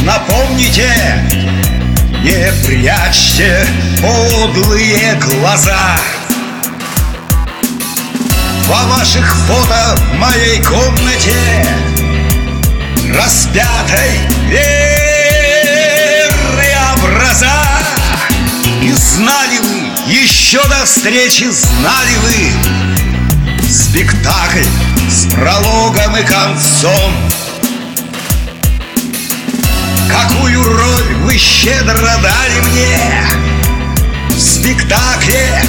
напомните, не прячьте подлые глаза. Во ваших фото в моей комнате распятой веры образа. И знали вы, еще до встречи знали вы спектакль с прологом и концом. Какую роль вы щедро дали мне в спектакле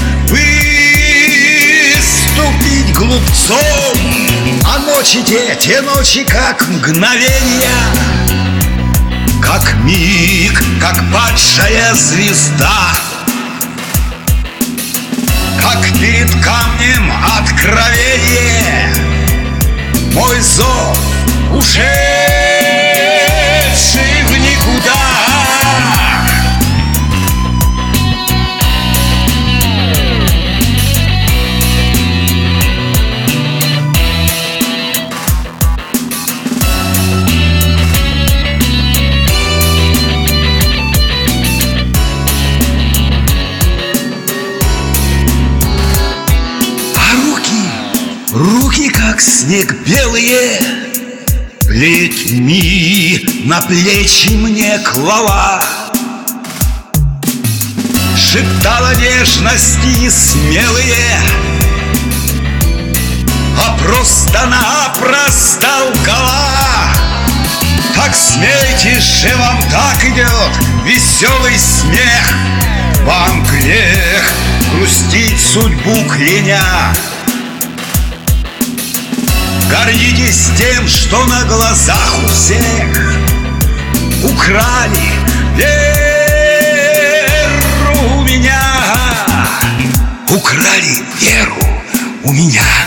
выступить глупцом. А ночи те ночи, как мгновения, как миг, как падшая звезда, как перед камнем откровение, мой зов ушедший в никуда. Руки, как снег белые, плетьми на плечи мне клала, шептала нежности несмелые, а просто-напросто лгала. Так смейтесь же, вам так идет веселый смех. Вам грех грустить судьбу кляня. Гордитесь тем, что на глазах у всех украли веру у меня. Украли веру у меня.